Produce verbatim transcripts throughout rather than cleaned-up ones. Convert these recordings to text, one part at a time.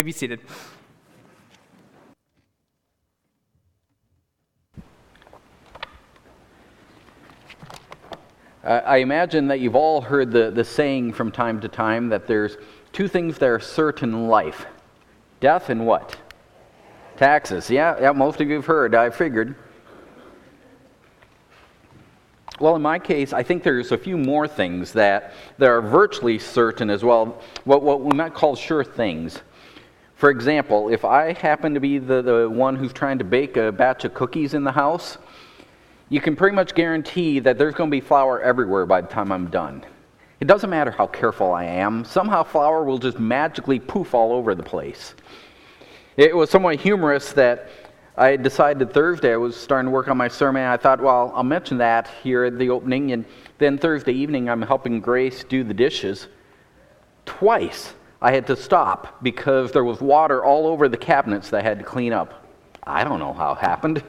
Be seated. Uh, I imagine that you've all heard the, the saying from time to time that there's two things that are certain in life. Death and what? Taxes. Yeah, yeah, most of you have heard, I figured. Well, in my case, I think there's a few more things that, that are virtually certain as well, what, what we might call sure things. For example, if I happen to be the, the one who's trying to bake a batch of cookies in the house, you can pretty much guarantee that there's going to be flour everywhere by the time I'm done. It doesn't matter how careful I am. Somehow flour will just magically poof all over the place. It was somewhat humorous that I decided Thursday I was starting to work on my sermon. I thought, well, I'll mention that here at the opening. And then Thursday evening, I'm helping Grace do the dishes. Twice I had to stop because there was water all over the cabinets that I had to clean up. I don't know how it happened.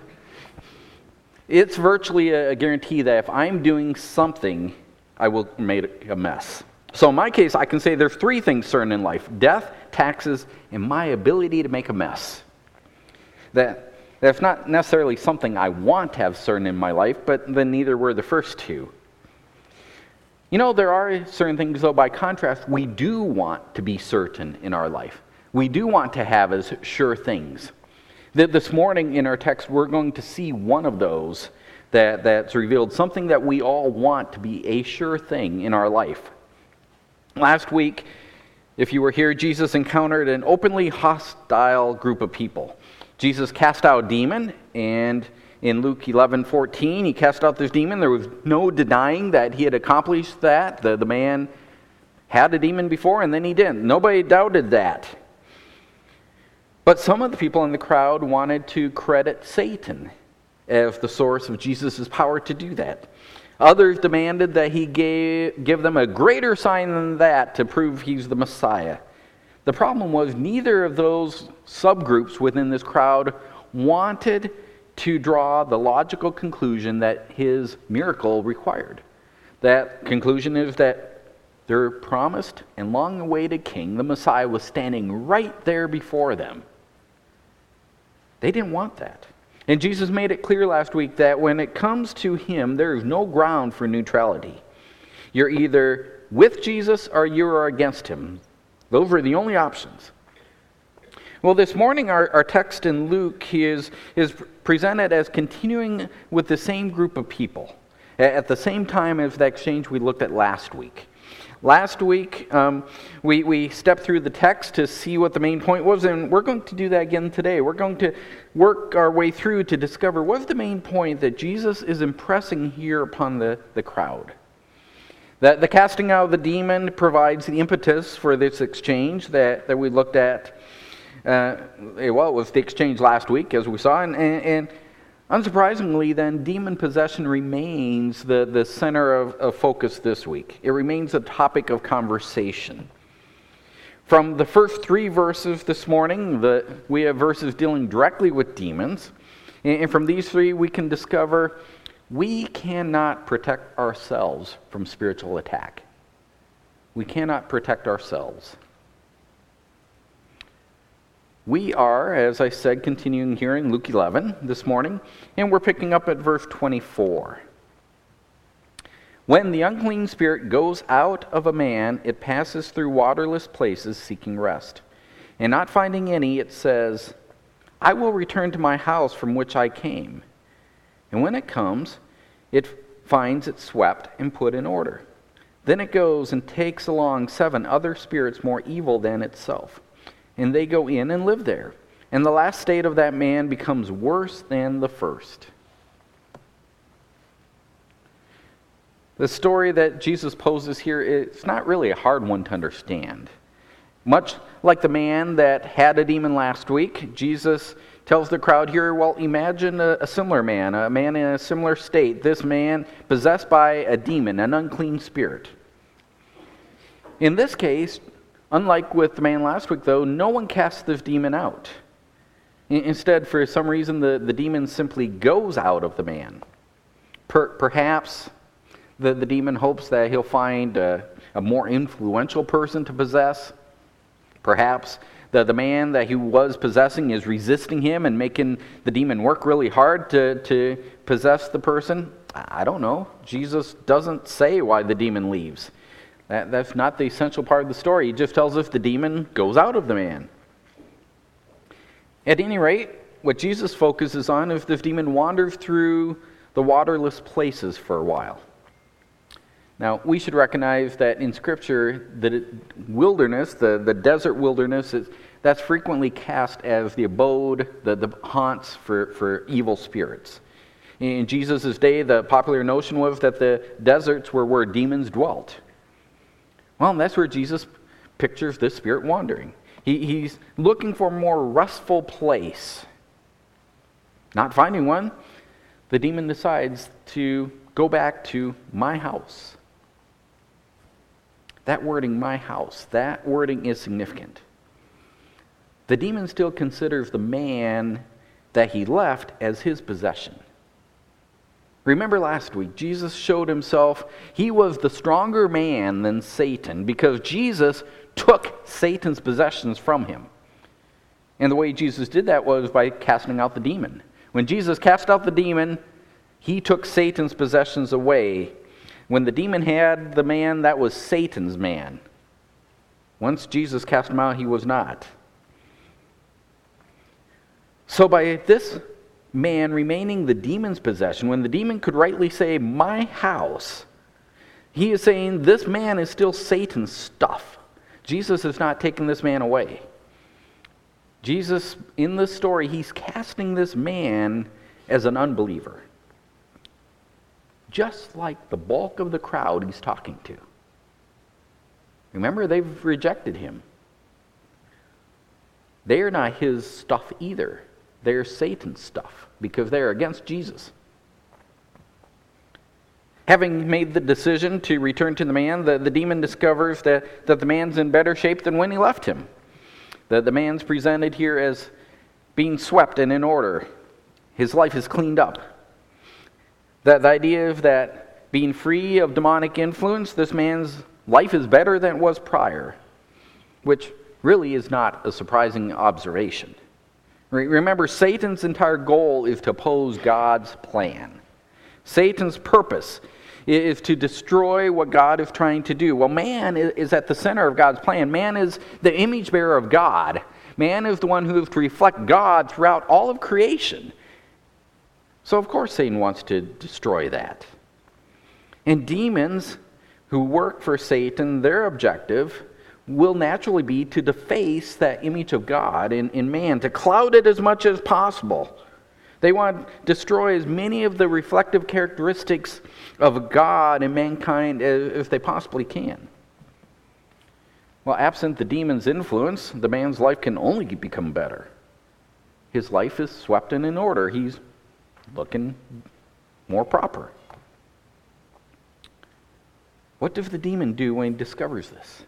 It's virtually a guarantee that if I'm doing something, I will make a mess. So in my case, I can say there's three things certain in life: death, taxes, and my ability to make a mess. That that's not necessarily something I want to have certain in my life, but then neither were the first two. You know, there are certain things, though, by contrast, we do want to be certain in our life. We do want to have as sure things. That this morning in our text, we're going to see one of those that, that's revealed, something that we all want to be a sure thing in our life. Last week, if you were here, Jesus encountered an openly hostile group of people. Jesus cast out a demon, and in Luke eleven fourteen, he cast out this demon. There was no denying that he had accomplished that. The, the man had a demon before, and then he didn't. Nobody doubted that. But some of the people in the crowd wanted to credit Satan as the source of Jesus' power to do that. Others demanded that he gave, give them a greater sign than that to prove he's the Messiah. The problem was neither of those subgroups within this crowd wanted to draw the logical conclusion that his miracle required. That conclusion is that their promised and long-awaited king, the Messiah, was standing right there before them. They didn't want that. And Jesus made it clear last week that when it comes to him, there is no ground for neutrality. You're either with Jesus or you are against him. Those were the only options. Well, this morning our, our text in Luke is, is presented as continuing with the same group of people at the same time as the exchange we looked at last week. Last week, um, we, we stepped through the text to see what the main point was, and we're going to do that again today. We're going to work our way through to discover what's the main point that Jesus is impressing here upon the, the crowd. That the casting out of the demon provides the impetus for this exchange that, that we looked at. Uh, well, it was the exchange last week, as we saw, and, and, and unsurprisingly, then, demon possession remains the, the center of, of focus this week. It remains a topic of conversation. From the first three verses this morning, the, we have verses dealing directly with demons, and, and from these three, we can discover we cannot protect ourselves from spiritual attack. We cannot protect ourselves. We are, as I said, continuing here in Luke eleven this morning, and we're picking up at verse twenty-four. When the unclean spirit goes out of a man, it passes through waterless places seeking rest. And not finding any, it says, I will return to my house from which I came. And when it comes, it finds it swept and put in order. Then it goes and takes along seven other spirits more evil than itself. And they go in and live there. And the last state of that man becomes worse than the first. The story that Jesus poses here, it's not really a hard one to understand. Much like the man that had a demon last week, Jesus tells the crowd here, well, imagine a, a similar man, a man in a similar state. This man possessed by a demon, an unclean spirit. In this case, unlike with the man last week, though, no one casts this demon out. Instead, for some reason, the, the demon simply goes out of the man. Per, perhaps the, the demon hopes that he'll find a, a more influential person to possess. Perhaps The, the man that he was possessing is resisting him and making the demon work really hard to, to possess the person. I don't know. Jesus doesn't say why the demon leaves. That, that's not the essential part of the story. He just tells us the demon goes out of the man. At any rate, what Jesus focuses on is this demon wanders through the waterless places for a while. Now, we should recognize that in Scripture, the wilderness, the, the desert wilderness, is, that's frequently cast as the abode, the, the haunts for, for evil spirits. In Jesus' day, the popular notion was that the deserts were where demons dwelt. Well, that's where Jesus pictures this spirit wandering. He, he's looking for a more restful place. Not finding one, the demon decides to go back to my house. That wording, my house, that wording is significant. The demon still considers the man that he left as his possession. Remember last week, Jesus showed himself, he was the stronger man than Satan because Jesus took Satan's possessions from him. And the way Jesus did that was by casting out the demon. When Jesus cast out the demon, he took Satan's possessions away. When the demon had the man, that was Satan's man. Once Jesus cast him out, he was not. So by this man remaining the demon's possession, when the demon could rightly say, my house, he is saying this man is still Satan's stuff. Jesus is not taking this man away. Jesus, in this story, he's casting this man as an unbeliever. Just like the bulk of the crowd he's talking to. Remember, they've rejected him. They are not his stuff either. They're Satan's stuff because they're against Jesus. Having made the decision to return to the man, the, the demon discovers that, that the man's in better shape than when he left him. The, the man's presented here as being swept and in order. His life is cleaned up. That the idea of that being free of demonic influence, this man's life is better than it was prior, which really is not a surprising observation. Remember, Satan's entire goal is to oppose God's plan. Satan's purpose is to destroy what God is trying to do. Well, man is at the center of God's plan. Man is the image bearer of God. Man is the one who is to reflect God throughout all of creation. So, of course, Satan wants to destroy that. And demons who work for Satan, their objective will naturally be to deface that image of God in, in man, to cloud it as much as possible. They want to destroy as many of the reflective characteristics of God and mankind as, as they possibly can. Well, absent the demon's influence, the man's life can only become better. His life is swept and in order. He's looking more proper. What does the demon do when he discovers this?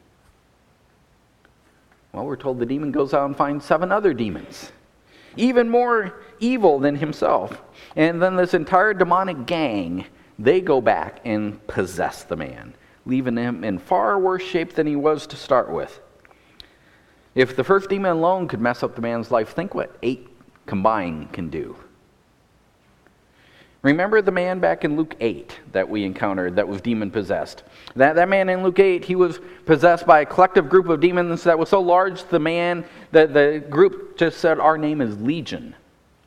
Well, we're told the demon goes out and finds seven other demons, even more evil than himself. And then this entire demonic gang, they go back and possess the man, leaving him in far worse shape than he was to start with. If the first demon alone could mess up the man's life, think what eight combined can do. Remember the man back in Luke eight that we encountered that was demon-possessed. That, that man in Luke eight, he was possessed by a collective group of demons that was so large, the man, the, the group just said, our name is Legion.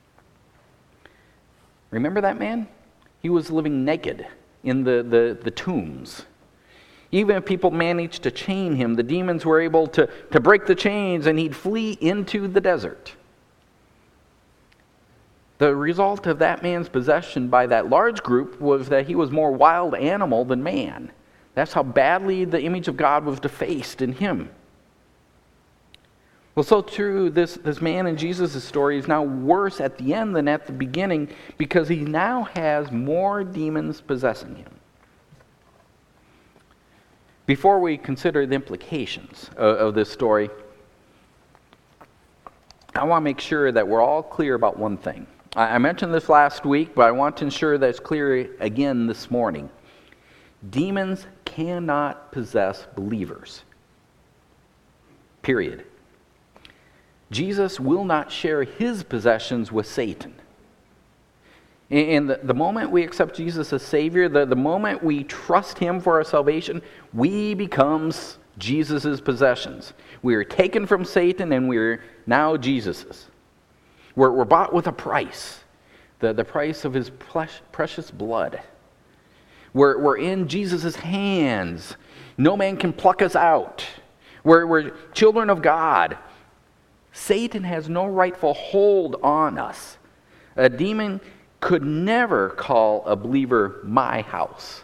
Remember that man? He was living naked in the, the, the tombs. Even if people managed to chain him, the demons were able to, to break the chains and he'd flee into the desert. The result of that man's possession by that large group was that he was more wild animal than man. That's how badly the image of God was defaced in him. Well, so true, this, this man in Jesus' story is now worse at the end than at the beginning because he now has more demons possessing him. Before we consider the implications of, of this story, I want to make sure that we're all clear about one thing. I mentioned this last week, but I want to ensure that it's clear again this morning. Demons cannot possess believers. Period. Jesus will not share his possessions with Satan. And the, the moment we accept Jesus as Savior, the, the moment we trust him for our salvation, we become Jesus' possessions. We are taken from Satan and we are now Jesus's. We're, we're bought with a price, the, the price of his precious blood. We're, we're in Jesus' hands. No man can pluck us out. We're, we're children of God. Satan has no rightful hold on us. A demon could never call a believer my house.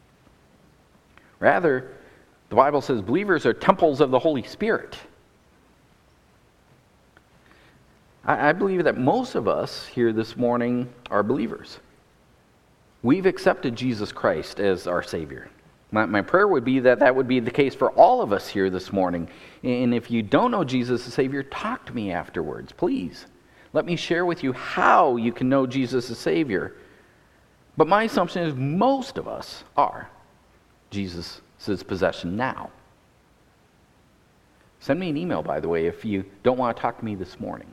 Rather, the Bible says believers are temples of the Holy Spirit. I, I believe that most of us here this morning are believers. We've accepted Jesus Christ as our Savior. My, my prayer would be that that would be the case for all of us here this morning. And if you don't know Jesus as Savior, talk to me afterwards, please. Let me share with you how you can know Jesus as Savior. But my assumption is most of us are Jesus' possession now. Send me an email, by the way, if you don't want to talk to me this morning.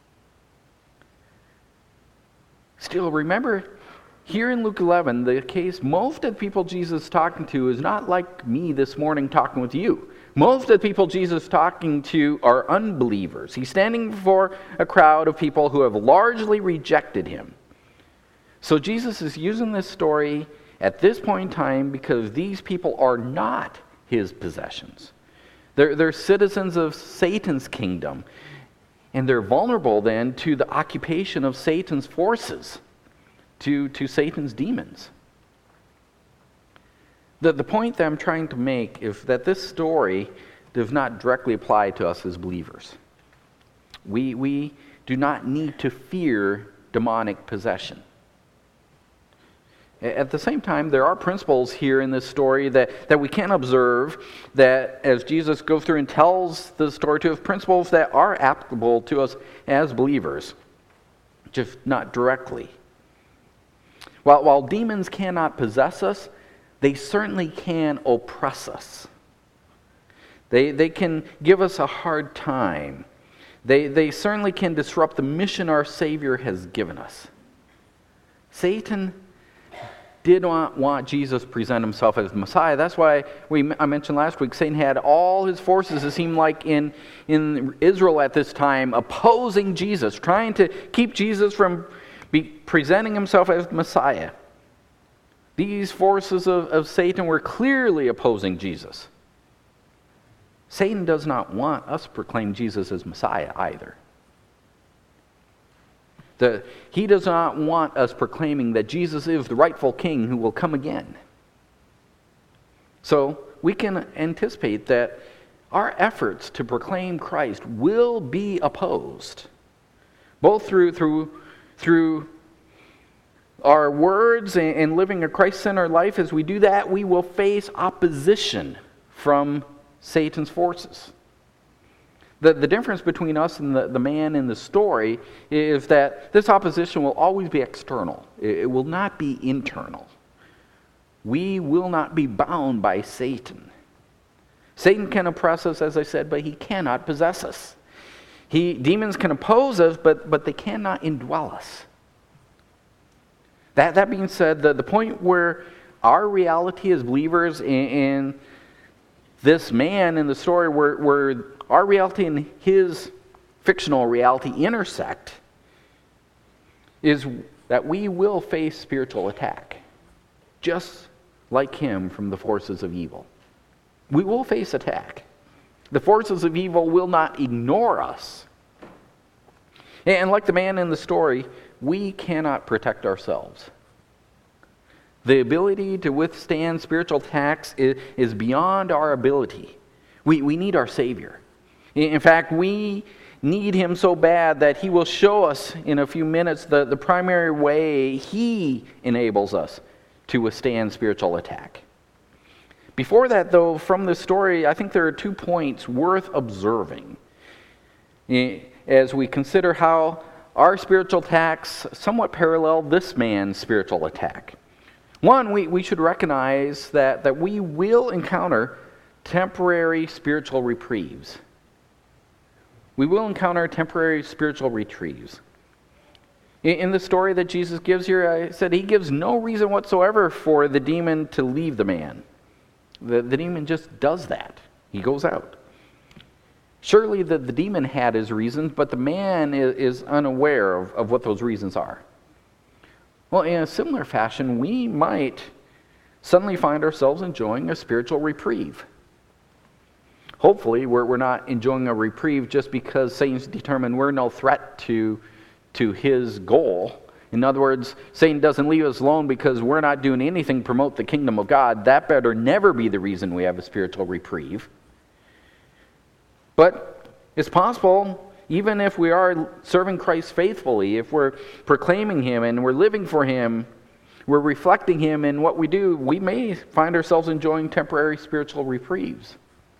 Still, remember, here in Luke eleven, the case, most of the people Jesus is talking to is not like me this morning talking with you. Most of the people Jesus is talking to are unbelievers. He's standing before a crowd of people who have largely rejected him. So Jesus is using this story at this point in time because these people are not his possessions. They're, they're citizens of Satan's kingdom. And they're vulnerable then to the occupation of Satan's forces, to, to Satan's demons. The, the point that I'm trying to make is that this story does not directly apply to us as believers. We, we do not need to fear demonic possession. At the same time, there are principles here in this story that, that we can observe that as Jesus goes through and tells the story to us, principles that are applicable to us as believers, just not directly. While, while demons cannot possess us, they certainly can oppress us. They, they can give us a hard time. They, they certainly can disrupt the mission our Savior has given us. Satan did not want Jesus to present himself as the Messiah. That's why we I mentioned last week, Satan had all his forces, it seemed like, in, in Israel at this time, opposing Jesus, trying to keep Jesus from be presenting himself as the Messiah. These forces of, of Satan were clearly opposing Jesus. Satan does not want us to proclaim Jesus as Messiah either. The, he does not want us proclaiming that Jesus is the rightful king who will come again. So we can anticipate that our efforts to proclaim Christ will be opposed, both through, through, through our words and living a Christ-centered life. As we do that, we will face opposition from Satan's forces. The, the difference between us and the, the man in the story is that this opposition will always be external. It, it will not be internal. We will not be bound by Satan. Satan can oppress us, as I said, but he cannot possess us. He, demons can oppose us, but, but they cannot indwell us. That, that being said, the, the point where our reality as believers in, in this man in the story, where, where our reality and his fictional reality intersect, is that we will face spiritual attack, just like him from the forces of evil. We will face attack. The forces of evil will not ignore us. And like the man in the story, we cannot protect ourselves. The ability to withstand spiritual attacks is, is beyond our ability. We, we need our Savior. In fact, we need him so bad that he will show us in a few minutes the, the primary way he enables us to withstand spiritual attack. Before that, though, from this story, I think there are two points worth observing as we consider how our spiritual attacks somewhat parallel this man's spiritual attack. One, we, we should recognize that, that we will encounter temporary spiritual reprieves. we will encounter temporary spiritual retrieves. In the story that Jesus gives here, I said he gives no reason whatsoever for the demon to leave the man. The, the demon just does that. He goes out. Surely the, the demon had his reasons, but the man is, is unaware of, of what those reasons are. Well, in a similar fashion, we might suddenly find ourselves enjoying a spiritual reprieve. Hopefully, we're, we're not enjoying a reprieve just because Satan's determined we're no threat to to his goal. In other words, Satan doesn't leave us alone because we're not doing anything to promote the kingdom of God. That better never be the reason we have a spiritual reprieve. But it's possible, even if we are serving Christ faithfully, if we're proclaiming him and we're living for him, we're reflecting him in what we do, we may find ourselves enjoying temporary spiritual reprieves.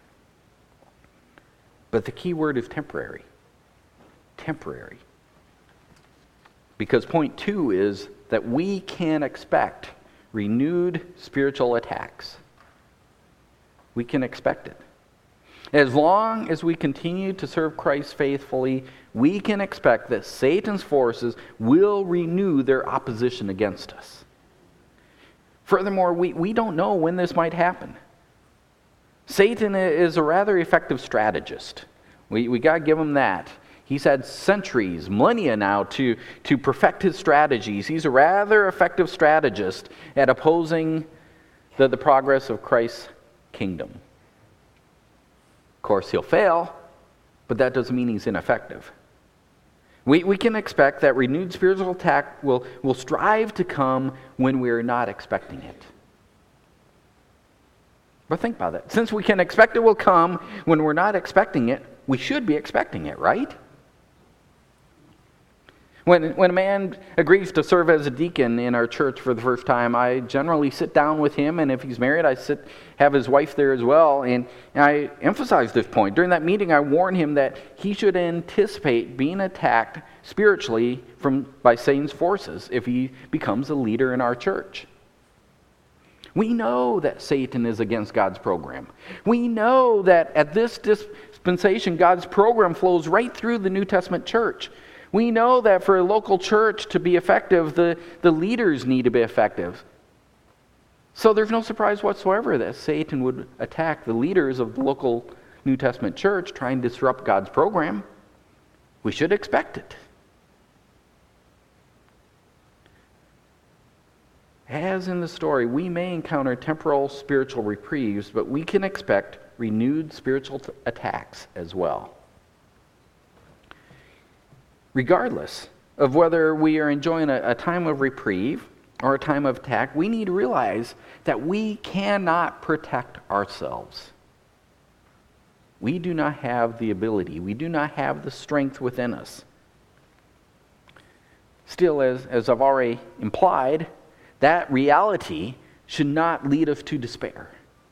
But the key word is temporary. Temporary. Because point two is that we can expect renewed spiritual attacks. We can expect it. As long as we continue to serve Christ faithfully, we can expect that Satan's forces will renew their opposition against us. Furthermore, we, we don't know when this might happen. Satan is a rather effective strategist. We, we got to give him that. He's had centuries, millennia now, to, to perfect his strategies. He's a rather effective strategist at opposing the, the progress of Christ's kingdom. Of course, he'll fail, but that doesn't mean he's ineffective. We, we can expect that renewed spiritual attack will, will strive to come when we're not expecting it. But think about that. Since we can expect it will come when we're not expecting it, we should be expecting it, right? When, when a man agrees to serve as a deacon in our church for the first time, I generally sit down with him, and if he's married, I sit have his wife there as well, and, and I emphasize this point. During that meeting, I warn him that he should anticipate being attacked spiritually from by Satan's forces if he becomes a leader in our church. We know that Satan is against God's program. We know that at this dispensation, God's program flows right through the New Testament church. We know that for a local church to be effective, the, the leaders need to be effective. So there's no surprise whatsoever that Satan would attack the leaders of the local New Testament church, trying to disrupt God's program. We should expect it. As in the story, we may encounter temporal spiritual reprieves, but we can expect renewed spiritual t- attacks as well. Regardless of whether we are enjoying a, a time of reprieve or a time of attack, we need to realize that we cannot protect ourselves. We do not have the ability. We do not have the strength within us. Still, as, as I've already implied, that reality should not lead us to despair.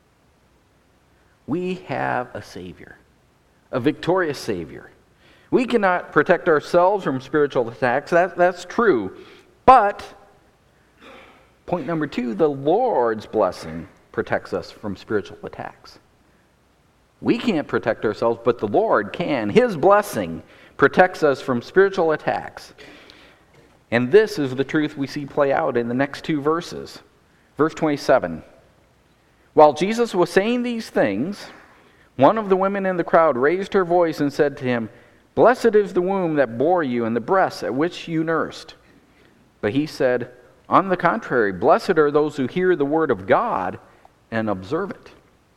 We have a Savior, a victorious Savior. We cannot protect ourselves from spiritual attacks. That, that's true. But, point number two, the Lord's blessing protects us from spiritual attacks. We can't protect ourselves, but the Lord can. His blessing protects us from spiritual attacks. And this is the truth we see play out in the next two verses. Verse twenty-seven. While Jesus was saying these things, one of the women in the crowd raised her voice and said to him, "Blessed is the womb that bore you and the breasts at which you nursed." But he said, "On the contrary, blessed are those who hear the word of God and observe it."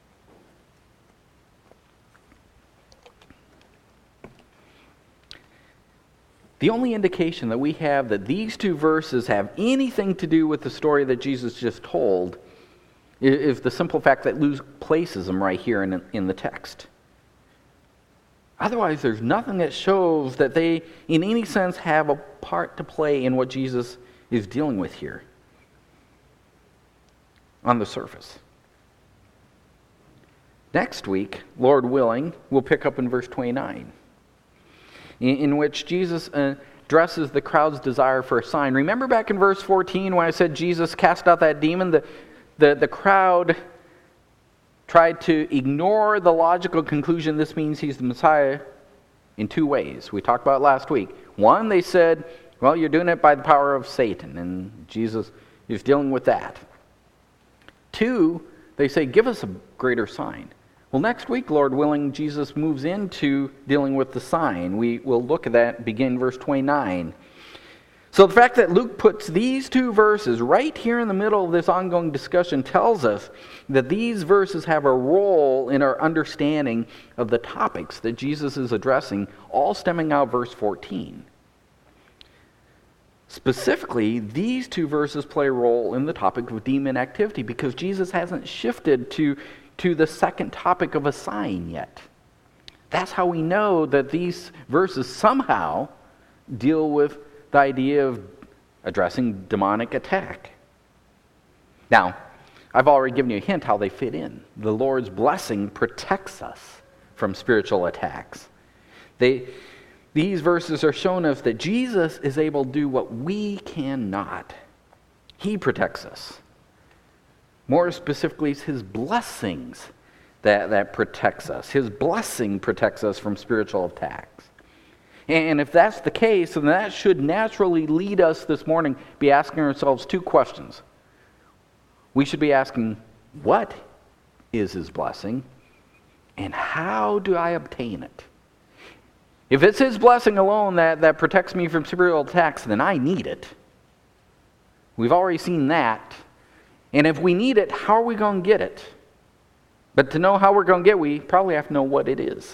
The only indication that we have that these two verses have anything to do with the story that Jesus just told is the simple fact that Luke places them right here in, in the text. Otherwise, there's nothing that shows that they, in any sense, have a part to play in what Jesus is dealing with here on the surface. Next week, Lord willing, we'll pick up in verse twenty-nine. In which Jesus addresses the crowd's desire for a sign. Remember back in verse fourteen when I said Jesus cast out that demon? The, the, the crowd tried to ignore the logical conclusion this means he's the Messiah in two ways. We talked about it last week. One, they said, well, you're doing it by the power of Satan, and Jesus is dealing with that. Two, they say, give us a greater sign. Well, next week, Lord willing, Jesus moves into dealing with the sign. We will look at that, begin verse twenty-nine. So the fact that Luke puts these two verses right here in the middle of this ongoing discussion tells us that these verses have a role in our understanding of the topics that Jesus is addressing, all stemming out of verse fourteen. Specifically, these two verses play a role in the topic of demon activity because Jesus hasn't shifted to, to the second topic of a sign yet. That's how we know that these verses somehow deal with the idea of addressing demonic attack. Now, I've already given you a hint how they fit in. The Lord's blessing protects us from spiritual attacks. They, these verses are showing us that Jesus is able to do what we cannot. He protects us. More specifically, it's His blessings that, that protects us. His blessing protects us from spiritual attacks. And if that's the case, then that should naturally lead us this morning be asking ourselves two questions. We should be asking, what is His blessing? And how do I obtain it? If it's His blessing alone that, that protects me from spiritual attacks, then I need it. We've already seen that. And if we need it, how are we going to get it? But to know how we're going to get it, we probably have to know what it is.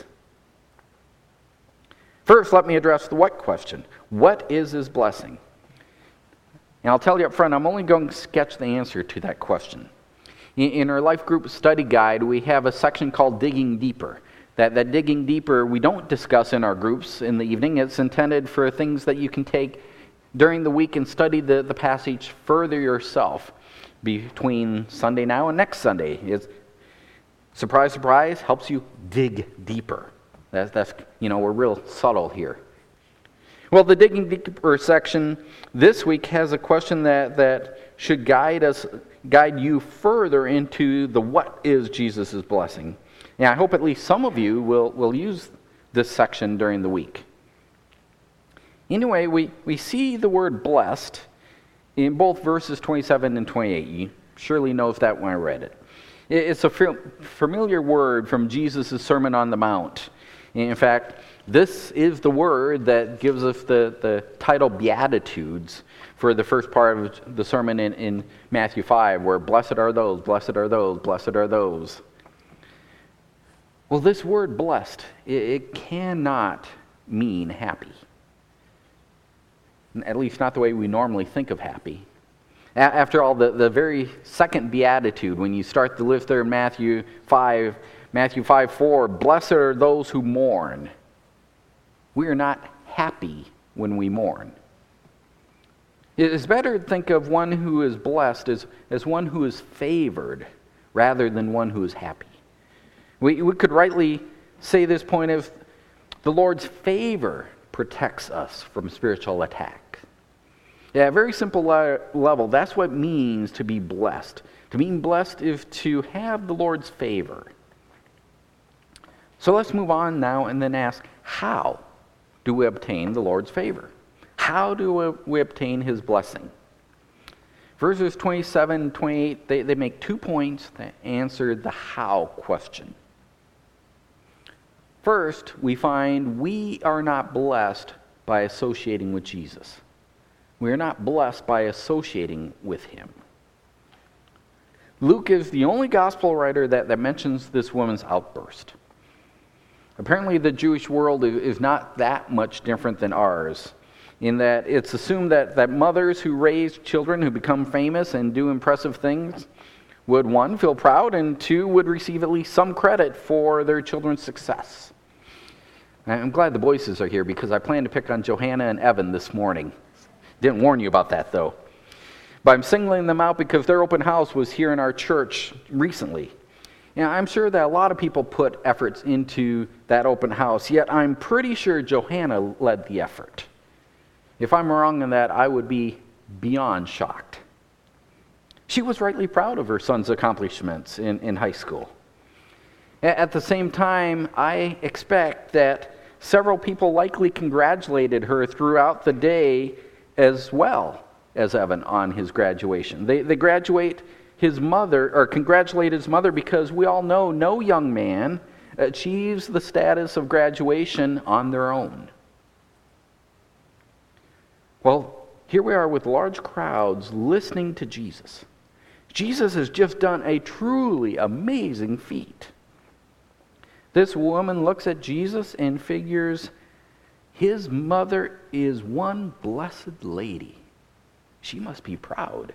First, let me address the what question. What is His blessing? And I'll tell you up front, I'm only going to sketch the answer to that question. In our life group study guide, we have a section called Digging Deeper. That, that digging deeper we don't discuss in our groups in the evening. It's intended for things that you can take during the week and study the, the passage further yourself between Sunday now and next Sunday. It's, surprise, surprise, helps you dig deeper. That's, that's, you know, we're real subtle here. Well, the Digging Deeper section this week has a question that, that should guide us, guide you further into the what is Jesus' blessing. And I hope at least some of you will, will use this section during the week. Anyway, we, we see the word blessed in both verses twenty-seven and twenty-eight. You surely knows that when I read it. It's a familiar word from Jesus' Sermon on the Mount. In fact, this is the word that gives us the, the title Beatitudes for the first part of the sermon in, in Matthew five, where blessed are those, blessed are those, blessed are those. Well, this word blessed, it, it cannot mean happy. At least not the way we normally think of happy. After all, the, the very second beatitude, when you start the list there in Matthew five, Matthew five four, blessed are those who mourn. We are not happy when we mourn. It is better to think of one who is blessed as, as one who is favored rather than one who is happy. We, we could rightly say this point of the Lord's favor protects us from spiritual attack. At a very simple le- level, that's what it means to be blessed. To be blessed is to have the Lord's favor. So let's move on now and then ask, how do we obtain the Lord's favor? How do we, we obtain His blessing? Verses twenty-seven and twenty-eight, they, they make two points that answer the how question. First, we find we are not blessed by associating with Jesus. We are not blessed by associating with Him. Luke is the only gospel writer that, that mentions this woman's outburst. Apparently, the Jewish world is not that much different than ours, in that it's assumed that, that mothers who raise children who become famous and do impressive things would, one, feel proud, and two, would receive at least some credit for their children's success. I'm glad the Boyces are here because I plan to pick on Johanna and Evan this morning. Didn't warn you about that, though. But I'm singling them out because their open house was here in our church recently. Now, I'm sure that a lot of people put efforts into that open house, yet I'm pretty sure Johanna led the effort. If I'm wrong in that, I would be beyond shocked. She was rightly proud of her son's accomplishments in, in high school. At the same time, I expect that Several people likely congratulated her throughout the day as well as Evan on his graduation. They, they graduate his mother, or congratulate his mother, because we all know no young man achieves the status of graduation on their own. Well, here we are with large crowds listening to Jesus. Jesus has just done a truly amazing feat. This woman looks at Jesus and figures, his mother is one blessed lady. She must be proud.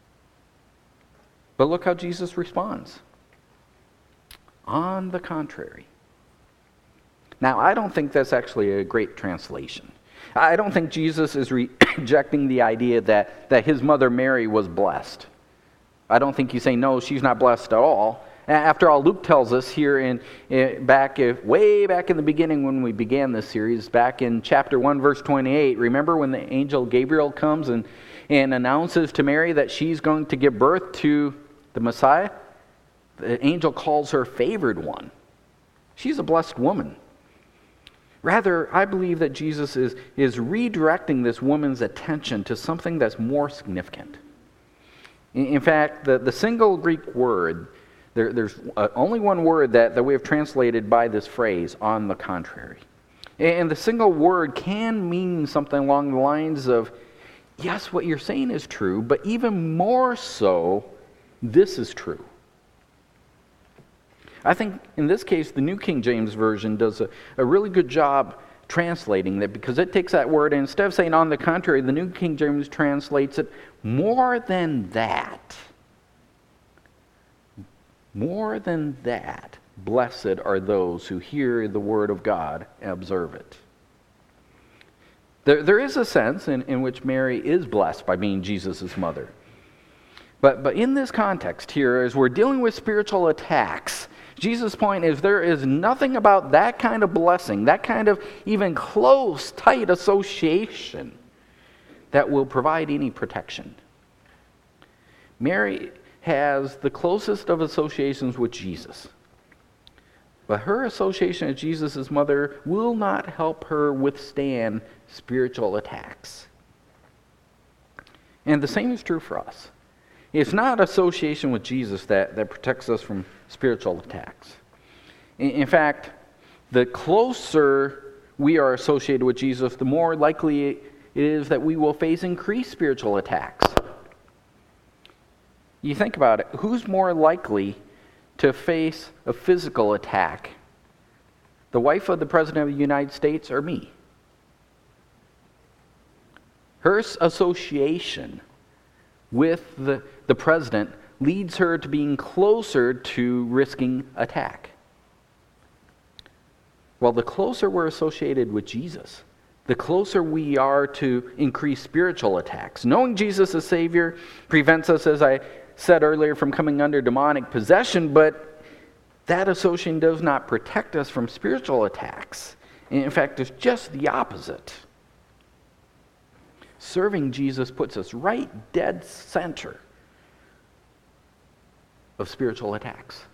But look how Jesus responds. On the contrary. Now, I don't think that's actually a great translation. I don't think Jesus is rejecting the idea that, that his mother Mary was blessed. I don't think he's saying, no, she's not blessed at all. After all, Luke tells us here in, in back way back in the beginning when we began this series, back in chapter one, verse twenty-eight, remember when the angel Gabriel comes and, and announces to Mary that she's going to give birth to the Messiah? The angel calls her favored one. She's a blessed woman. Rather, I believe that Jesus is, is redirecting this woman's attention to something that's more significant. In, in fact, the, the single Greek word, There, there's uh, only one word that, that we have translated by this phrase, on the contrary. And the single word can mean something along the lines of, yes, what you're saying is true, but even more so, this is true. I think in this case, the New King James Version does a, a really good job translating that, because it takes that word and instead of saying on the contrary, the New King James translates it more than that. More than that, blessed are those who hear the word of God and observe it. There, there is a sense in, in which Mary is blessed by being Jesus' mother. But, but in this context here, as we're dealing with spiritual attacks, Jesus' point is there is nothing about that kind of blessing, that kind of even close, tight association that will provide any protection. Mary has the closest of associations with Jesus. But her association with Jesus' mother will not help her withstand spiritual attacks. And the same is true for us. It's not association with Jesus that, that protects us from spiritual attacks. In, in fact, the closer we are associated with Jesus, the more likely it is that we will face increased spiritual attacks. You think about it, who's more likely to face a physical attack? The wife of the President of the United States or me? Her association with the, the President leads her to being closer to risking attack. Well, the closer we're associated with Jesus, the closer we are to increased spiritual attacks. Knowing Jesus as Savior prevents us, as I said earlier, from coming under demonic possession, but that association does not protect us from spiritual attacks. In fact, it's just the opposite. Serving Jesus puts us right dead center of spiritual attacks.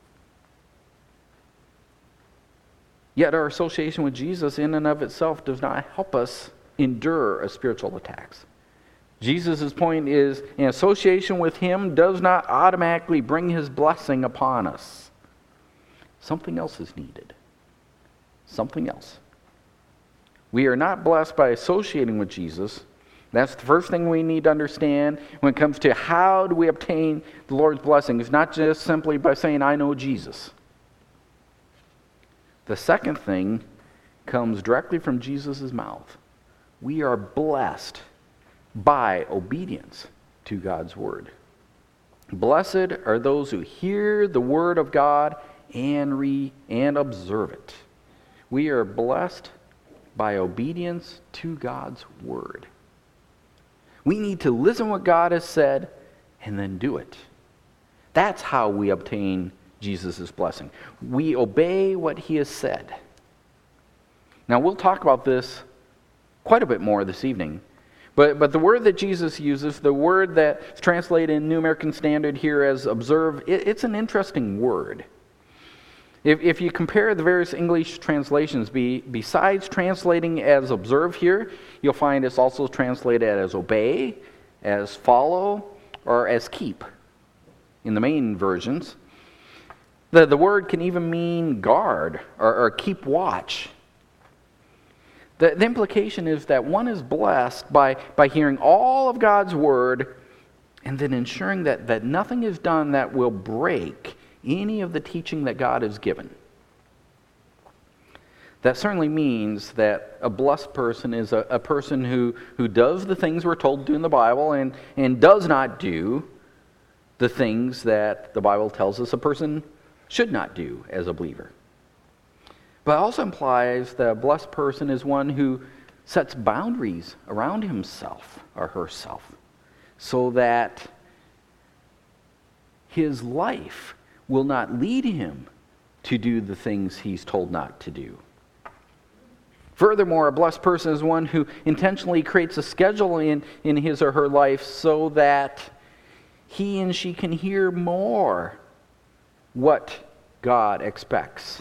Yet our association with Jesus in and of itself does not help us endure a spiritual attacks. Jesus' point is, an association with Him does not automatically bring His blessing upon us. Something else is needed. Something else. We are not blessed by associating with Jesus. That's the first thing we need to understand when it comes to how do we obtain the Lord's blessing. It's not just simply by saying, I know Jesus. The second thing comes directly from Jesus' mouth. We are blessed by obedience to God's word. Blessed are those who hear the word of God and read and observe it. We are blessed by obedience to God's word. We need to listen to what God has said and then do it. That's how we obtain Jesus' blessing. We obey what He has said. Now, we'll talk about this quite a bit more this evening. But, but the word that Jesus uses, the word that's translated in New American Standard here as observe, it, it's an interesting word. If, if you compare the various English translations, be, besides translating as observe here, you'll find it's also translated as obey, as follow, or as keep in the main versions. The, the word can even mean guard or, or keep watch. The, the implication is that one is blessed by, by hearing all of God's word and then ensuring that, that nothing is done that will break any of the teaching that God has given. That certainly means that a blessed person is a, a person who, who does the things we're told to do in the Bible and, and does not do the things that the Bible tells us a person should not do as a believer. But it also implies that a blessed person is one who sets boundaries around himself or herself so that his life will not lead him to do the things he's told not to do. Furthermore, a blessed person is one who intentionally creates a schedule in, in his or her life so that he and she can hear more what God expects.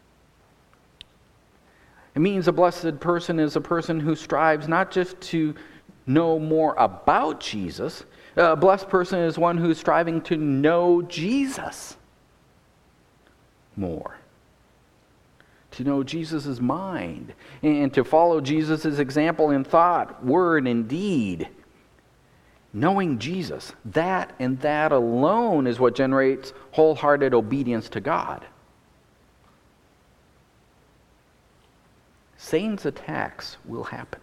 It means a blessed person is a person who strives not just to know more about Jesus. A blessed person is one who's striving to know Jesus more. To know Jesus' mind and to follow Jesus' example in thought, word, and deed. Knowing Jesus, that and that alone is what generates wholehearted obedience to God. Satan's attacks will happen.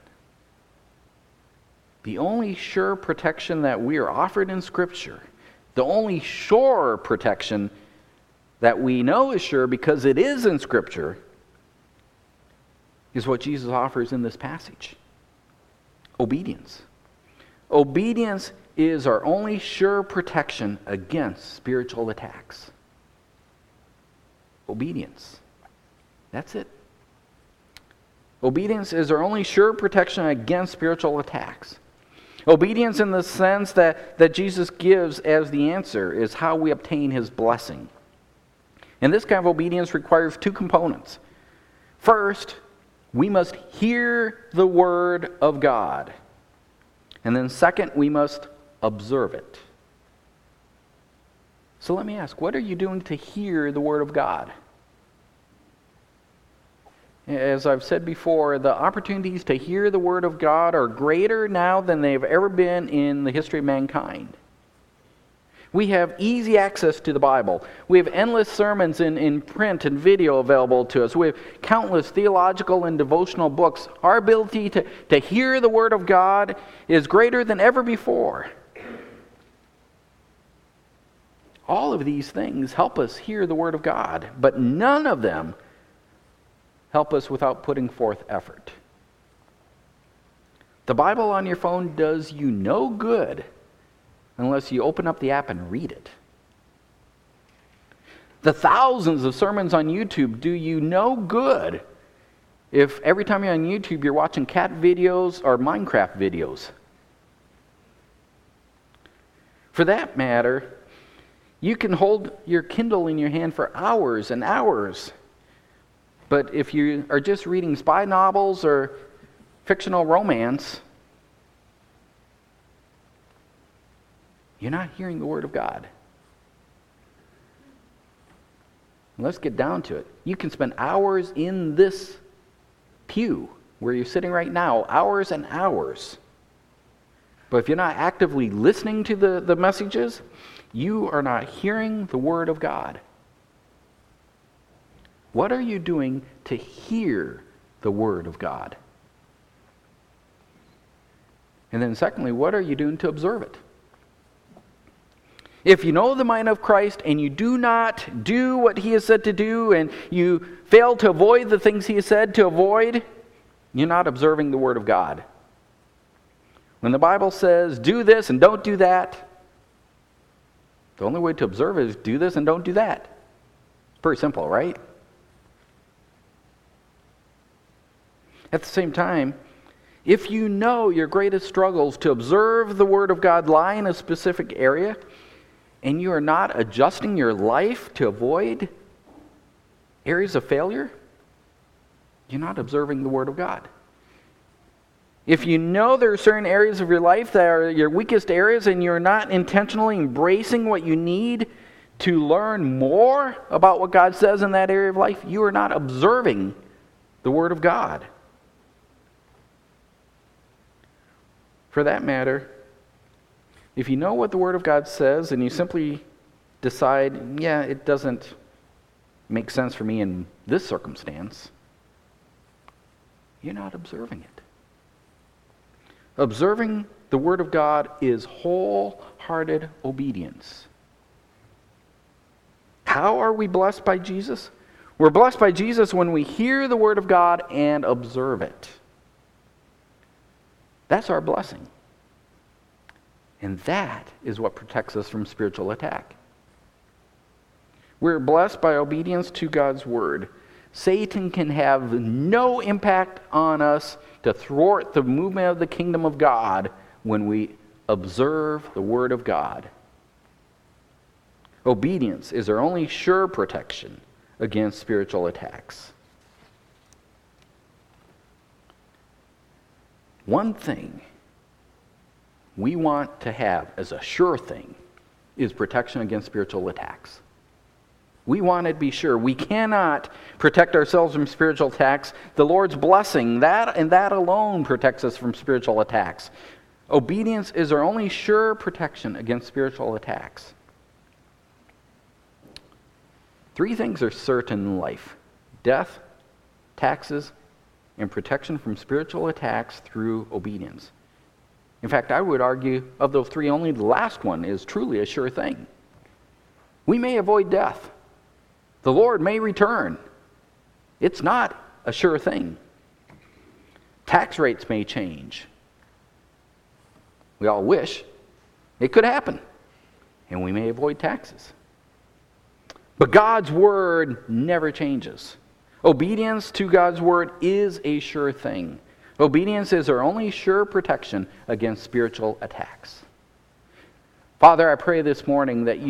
The only sure protection that we are offered in Scripture, the only sure protection that we know is sure because it is in Scripture, is what Jesus offers in this passage. Obedience. Obedience is our only sure protection against spiritual attacks. Obedience. That's it. Obedience is our only sure protection against spiritual attacks. Obedience in the sense that, that Jesus gives as the answer is how we obtain his blessing. And this kind of obedience requires two components. First, we must hear the word of God. And then second, we must observe it. So let me ask, what are you doing to hear the word of God? As I've said before, the opportunities to hear the word of God are greater now than they've ever been in the history of mankind. We have easy access to the Bible. We have endless sermons in, in print and video available to us. We have countless theological and devotional books. Our ability to, to hear the Word of God is greater than ever before. All of these things help us hear the Word of God, but none of them help us without putting forth effort. The Bible on your phone does you no good unless you open up the app and read it. The thousands of sermons on YouTube do you no good if every time you're on YouTube you're watching cat videos or Minecraft videos. For that matter, you can hold your Kindle in your hand for hours and hours. But if you are just reading spy novels or fictional romance, you're not hearing the Word of God. Let's get down to it. You can spend hours in this pew where you're sitting right now, hours and hours. But if you're not actively listening to the, the messages, you are not hearing the Word of God. What are you doing to hear the Word of God? And then secondly, what are you doing to observe it? If you know the mind of Christ and you do not do what he has said to do and you fail to avoid the things he has said to avoid, you're not observing the Word of God. When the Bible says do this and don't do that, the only way to observe it is do this and don't do that. It's pretty simple, right? At the same time, if you know your greatest struggles to observe the Word of God lie in a specific area, and you are not adjusting your life to avoid areas of failure, you're not observing the Word of God. If you know there are certain areas of your life that are your weakest areas and you're not intentionally embracing what you need to learn more about what God says in that area of life, you are not observing the Word of God. For that matter, if you know what the Word of God says and you simply decide, yeah, it doesn't make sense for me in this circumstance, you're not observing it. Observing the Word of God is wholehearted obedience. How are we blessed by Jesus? We're blessed by Jesus when we hear the Word of God and observe it. That's our blessing. And that is what protects us from spiritual attack. We're blessed by obedience to God's Word. Satan can have no impact on us to thwart the movement of the kingdom of God when we observe the Word of God. Obedience is our only sure protection against spiritual attacks. One thing we want to have as a sure thing is protection against spiritual attacks. We want to be sure. We cannot protect ourselves from spiritual attacks. The Lord's blessing, that and that alone protects us from spiritual attacks. Obedience is our only sure protection against spiritual attacks. Three things are certain in life: death, taxes, and protection from spiritual attacks through obedience. In fact, I would argue of those three, only the last one is truly a sure thing. We may avoid death. The Lord may return. It's not a sure thing. Tax rates may change. We all wish it could happen, and we may avoid taxes. But God's Word never changes. Obedience to God's Word is a sure thing. Obedience is our only sure protection against spiritual attacks. Father, I pray this morning that you